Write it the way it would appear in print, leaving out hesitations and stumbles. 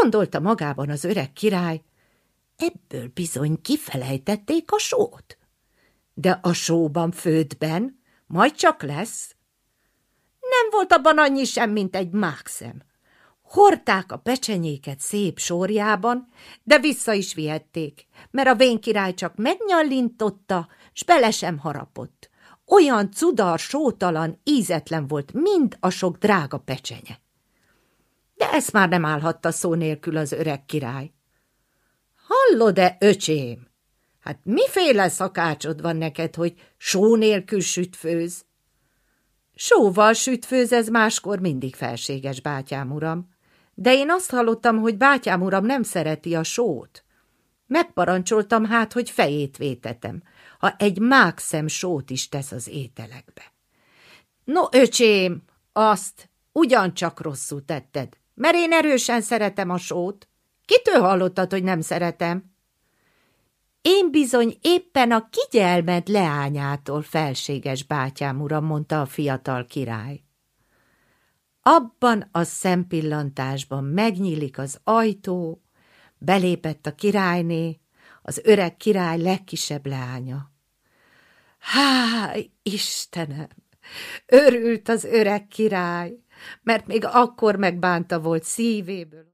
gondolta magában az öreg király, ebből bizony kifelejtették a sót. De a sóban főtben majd csak lesz. Nem volt abban annyi sem, mint egy mákszem. Hordták a pecsenyéket szép sorjában, de vissza is vihették, mert a vén király csak megnyallintotta, s bele sem harapott. Olyan cudar, sótalan, ízetlen volt mind a sok drága pecsenye. De ezt már nem állhatta szó nélkül az öreg király. Hallod-e, öcsém? Hát miféle szakácsod van neked, hogy só nélkül sütfőz? Sóval sütfőz, ez máskor mindig felséges, bátyám uram. De én azt hallottam, hogy bátyám uram nem szereti a sót. Megparancsoltam hát, hogy fejét vétetem, ha egy mákszem sót is tesz az ételekbe. No, öcsém, azt ugyancsak rosszul tetted, mert én erősen szeretem a sót. Kitől hallottad, hogy nem szeretem? Én bizony éppen a kigyelmed leányától, felséges bátyám uram, mondta a fiatal király. Abban a szempillantásban megnyílik az ajtó, belépett a királyné, az öreg király legkisebb leánya. Há, Istenem! Örült az öreg király, mert még akkor megbánta volt szívéből.